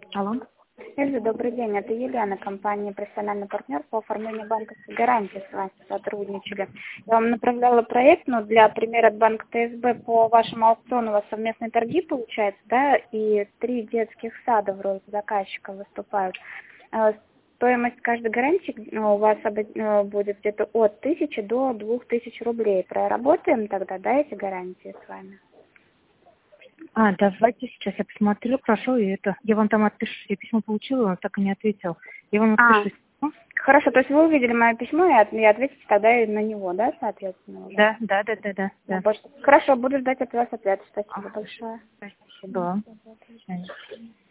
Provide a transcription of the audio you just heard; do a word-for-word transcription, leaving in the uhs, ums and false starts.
Алло. Эльза, добрый день. Это Елена, компания «Профессиональный партнер» по оформлению банковской гарантии. С вами сотрудничали. Я вам направляла проект, но для примера от банка ТСБ по вашему аукциону у вас совместные торги получается, да, и три детских сада в роли заказчика выступают. Э, Стоимость каждой гарантии ну, у вас обо- э, будет где-то от тысячи до двух тысяч рублей. Проработаем тогда, да, эти гарантии с вами? А, давайте сейчас я посмотрю, прошу, и это. Я вам там отпишу, я письмо получила, он так и не ответил. Я вам А, отпишу. Ну, хорошо, то есть вы увидели мое письмо и, от- и ответите тогда и на него, да, соответственно? Уже? Да, да, да, да, да, На да. почту. Хорошо, буду ждать от вас ответ. Спасибо Ага. большое. Спасибо. До свидания.